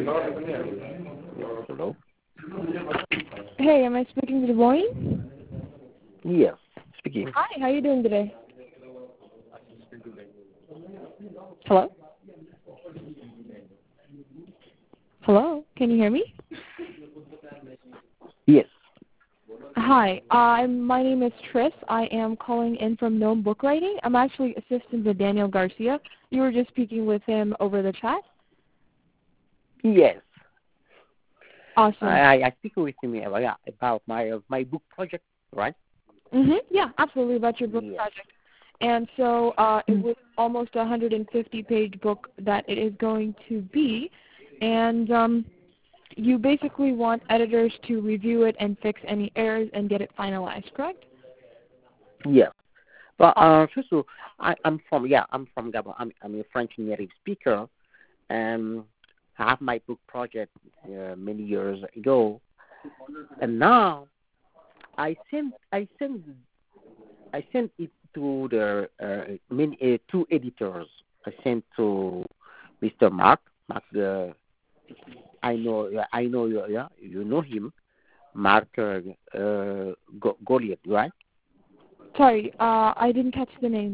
Hello? Hey, am I speaking to Devon? Yes, speaking. Hi, how are you doing today? Hello? Hello, can you hear me? Yes. Hi, my name is Tris. I am calling in from Gnome Book Writing. I'm actually assistant to Daniel Garcia. You were just speaking with him over the chat? Yes. Awesome. I speak with him about my book project, right? Yeah, absolutely, about your book project. And so it was almost a 150-page book that it is going to be. And you basically want editors to review it and fix any errors and get it finalized, correct? Yeah. But first of all, I'm from Gabon. I'm a French native speaker, and I have my book project many years ago, and now I sent it to the two editors. I sent to Mr. Mark. I know you know him, Mark Goliath, right? Sorry, I didn't catch the name.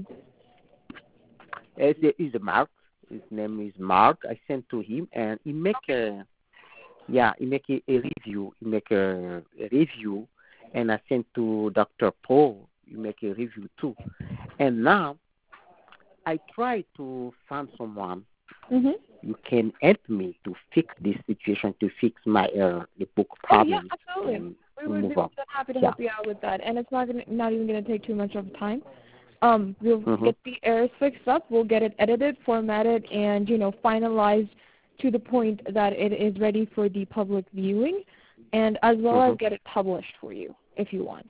Is Mark. His name is Mark. I sent to him, and he make a review. He make a review, and I sent to Dr. Paul. He make a review too. And now I try to find someone who can help me to fix this situation, to fix my the book problem. Oh, yeah, absolutely. We would be happy to help you out with that, and it's not even going to take too much of time. We'll get the errors fixed up. We'll get it edited, formatted, and finalized to the point that it is ready for the public viewing, and as well as get it published for you if you want.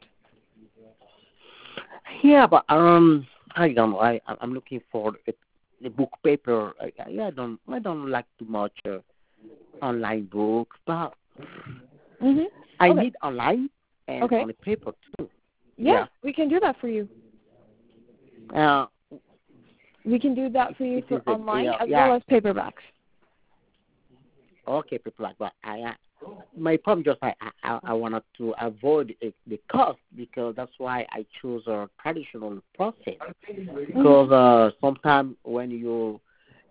Yeah, but I don't know. I'm looking for the book paper. I don't like too much online books, but I need online and on the paper too. Yeah, we can do that for you. We can do that for you for online as well as paperbacks. Okay, paperback, but my problem just I wanted to avoid the cost, because that's why I choose a traditional process. Because sometimes when you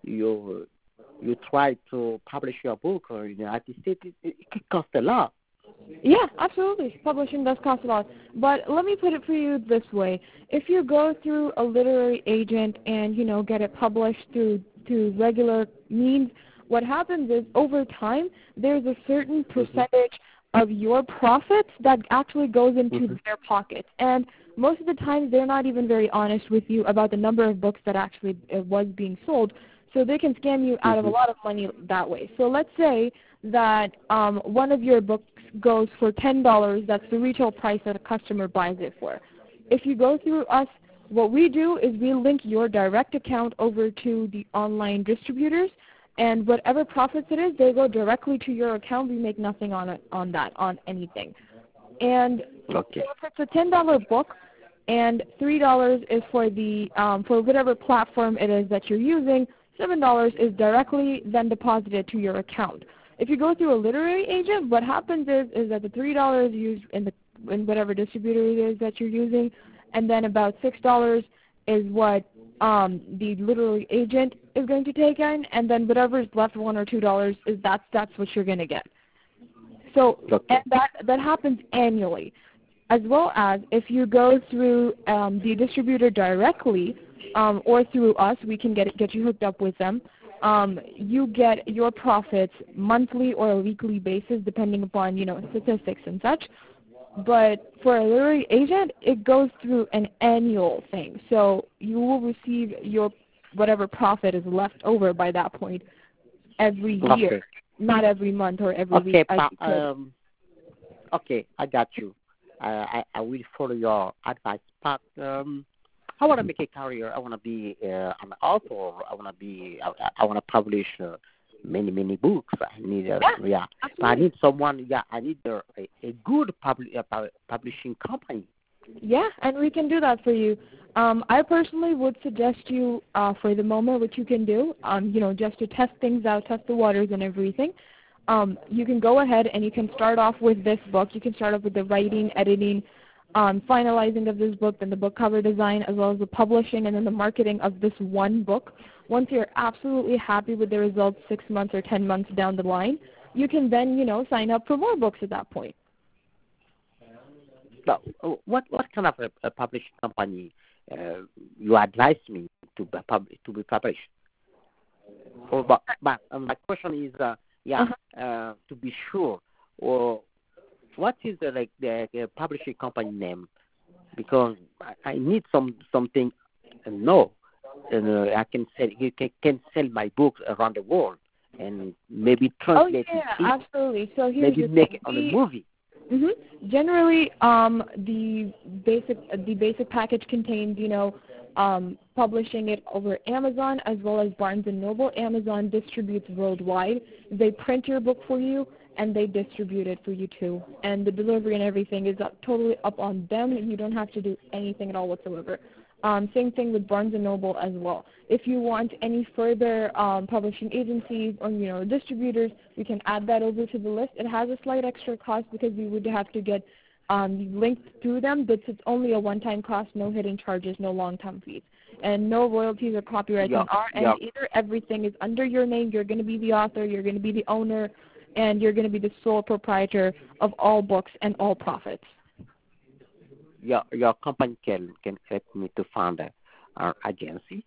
try to publish your book or in the United States, it can cost a lot. Yeah, absolutely. Publishing does cost a lot. But let me put it for you this way. If you go through a literary agent and, get it published through regular means, what happens is over time there's a certain percentage of your profits that actually goes into their pockets. And most of the time they're not even very honest with you about the number of books that actually was being sold. So they can scam you out of a lot of money that way. So let's say that one of your books goes for $10. That's the retail price that a customer buys it for. If you go through us, what we do is we link your direct account over to the online distributors, and whatever profits it is, they go directly to your account. We make nothing on anything. And so if it's a $10 book, and $3 is for the for whatever platform it is that you're using, $7 is directly then deposited to your account. If you go through a literary agent, what happens is that the $3 is used in whatever distributor it is that you're using, and then about $6 is what the literary agent is going to take in, and then whatever is left, $1 or $2 is that's what you're going to get. So and that happens annually, as well as if you go through the distributor directly or through us, we can get you hooked up with them. You get your profits monthly or a weekly basis, depending upon statistics and such. But for a literary agent, it goes through an annual thing. So you will receive your whatever profit is left over by that point every year, not every month or every week. Okay, I got you. I will follow your advice. But I want to make a career. I want to be an author. I want to publish many books. I need I need someone. I need a good publishing company. Yeah, and we can do that for you. I personally would suggest you, for the moment, what you can do, just to test things out, test the waters and everything. you can go ahead and you can start off with this book. You can start off with the writing, editing, finalizing of this book, then the book cover design, as well as the publishing and then the marketing of this one book. Once you're absolutely happy with the results 6 months or 10 months down the line, you can then, sign up for more books at that point. But what kind of a publishing company you advise me to be published? But my question is, to be sure, or what is the publishing company name? Because I need something. No, I can sell. You can sell my books around the world and maybe translate it. Absolutely. So here's maybe make it on a movie. Mm-hmm. Generally, the basic package contains, publishing it over Amazon as well as Barnes & Noble. Amazon distributes worldwide. They print your book for you, and they distribute it for you too. And the delivery and everything is totally up on them. You don't have to do anything at all whatsoever. Same thing with Barnes & Noble as well. If you want any further publishing agencies or distributors, we can add that over to the list. It has a slight extra cost because we would have to get linked through them, but it's only a one-time cost, no hidden charges, no long-term fees, and no royalties or copyrights on our end either. Everything is under your name. You're going to be the author. You're going to be the owner, and you're going to be the sole proprietor of all books and all profits. Your company can help me to find an agency.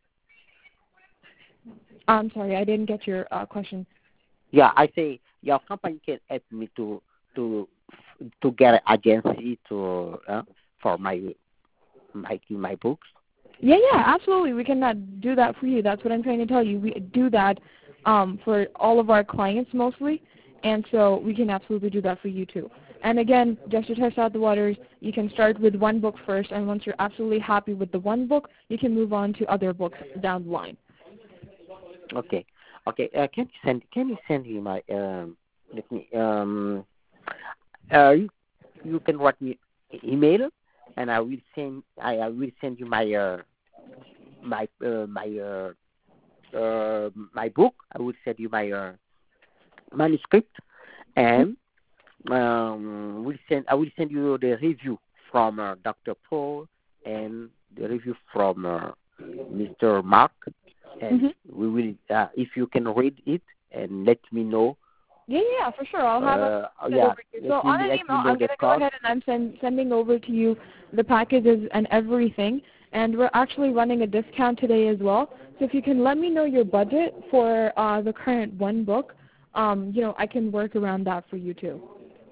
I'm sorry, I didn't get your question. Yeah, I say your company can help me to get an agency for my books. Yeah, absolutely. We can do that for you. That's what I'm trying to tell you. We do that for all of our clients mostly, and so we can absolutely do that for you too. And again, just to test out the waters, you can start with one book first, and once you're absolutely happy with the one book, you can move on to other books down the line. Okay. Can you send me my you can write me email, and I will send you my book. I will send you my manuscript, and I will send you the review from Dr. Paul and the review from Mr. Mark, and we will if you can read it and let me know. Yeah, for sure. I'll have it over to you. So on an email, I'm going to go ahead and I'm sending over to you the packages and everything. And we're actually running a discount today as well. So if you can let me know your budget for the current one book, I can work around that for you too.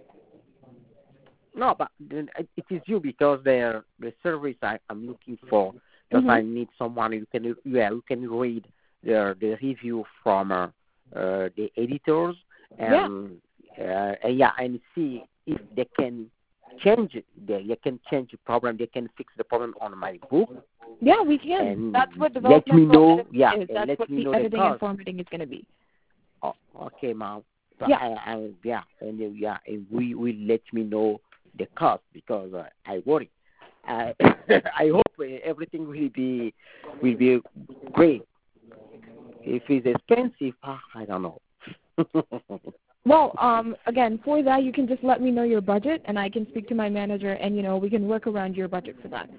No, but it is you, because the service I'm looking for, because I need someone who can read the review from the editors and see if they can change the problem. They can fix the problem on my book. Yeah, we can. And that's what let me know. Is. That's what the editing and formatting is going to be. Oh, okay, ma'am. But yeah. And we will let me know the cost, because I worry. I hope everything will be great. If it's expensive, I don't know. Well, again, for that, you can just let me know your budget, and I can speak to my manager, and, we can work around your budget for that.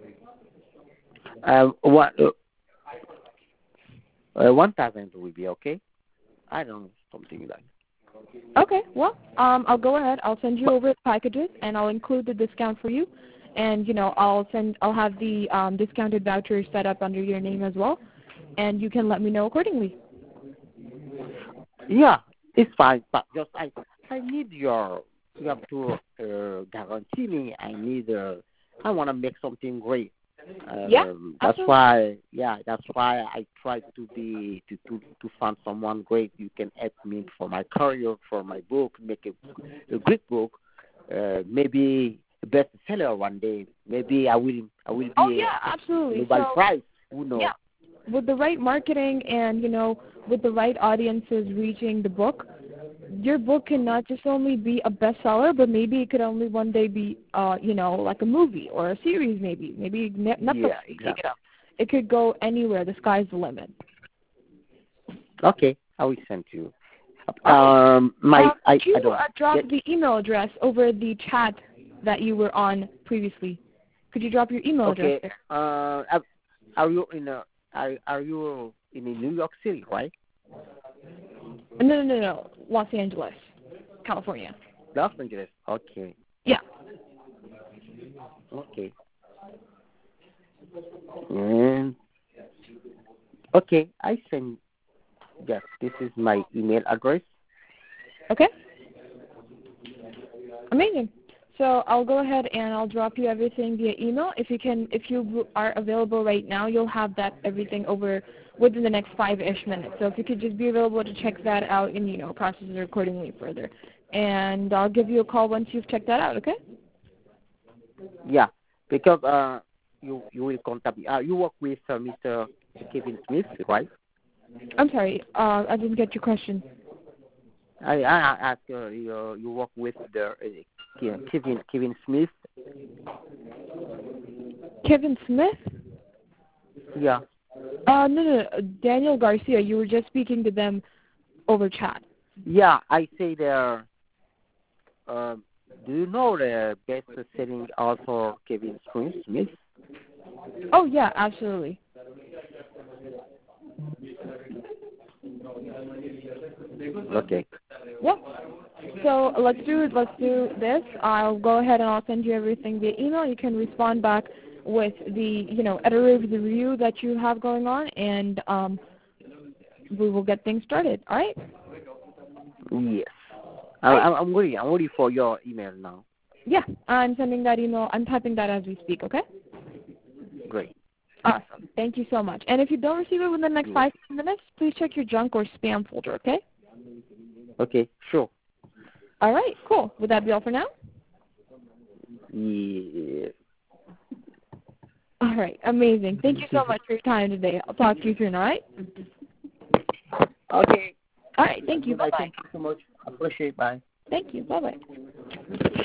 1,000 will be okay. I don't know, something like that. Okay, well, I'll go ahead. I'll send you over the packages, and I'll include the discount for you. And, I'll have the discounted vouchers set up under your name as well, and you can let me know accordingly. Yeah, it's fine, but just I need you have to guarantee me. I want to make something great. That's why I try to find someone great who can help me for my career, for my book, make a great book, maybe a bestseller one day. Maybe I will be absolutely. Nobel Prize. Who knows? Yeah. With the right marketing and with the right audiences reaching the book, your book can not just only be a bestseller, but maybe it could only one day be, like a movie or a series, maybe Netflix. Yeah, exactly. It could go anywhere. The sky's the limit. Okay, I will send you. Could you drop the email address over the chat that you were on previously? Could you drop your email address there? Are you in New York City, right? No. Los Angeles, California. Los Angeles. Okay. Yeah. Okay. Okay, I send. Yes, this is my email address. Okay. Amazing. So I'll go ahead and I'll drop you everything via email. If you are available right now, you'll have that everything over within the next 5-ish minutes. So if you could just be available to check that out and process it accordingly further. And I'll give you a call once you've checked that out. Okay? Yeah, because you will contact me. You work with Mr. Kevin Smith, right? I'm sorry, I didn't get your question. I asked you work with the Kevin Smith. Kevin Smith? Yeah. No, Daniel Garcia. You were just speaking to them over chat. Yeah, I say there. Do you know the best-selling author Kevin Smith? Oh yeah, absolutely. Okay. Yeah. So let's do this. I'll go ahead and I'll send you everything via email. You can respond back with the editor review that you have going on, and we will get things started. All right? Yes. I'm ready for your email now. Yeah, I'm sending that email. I'm typing that as we speak. Okay? Great. Awesome. Thank you so much. And if you don't receive it within the next 5 minutes, please check your junk or spam folder. Okay? Okay. Sure. All right. Cool. Would that be all for now? Yeah. All right. Amazing. Thank you so much for your time today. I'll talk to you soon. All right? Okay. All right. Thank you. Bye-bye. Thank you so much. Appreciate it. Bye. Thank you. Bye-bye.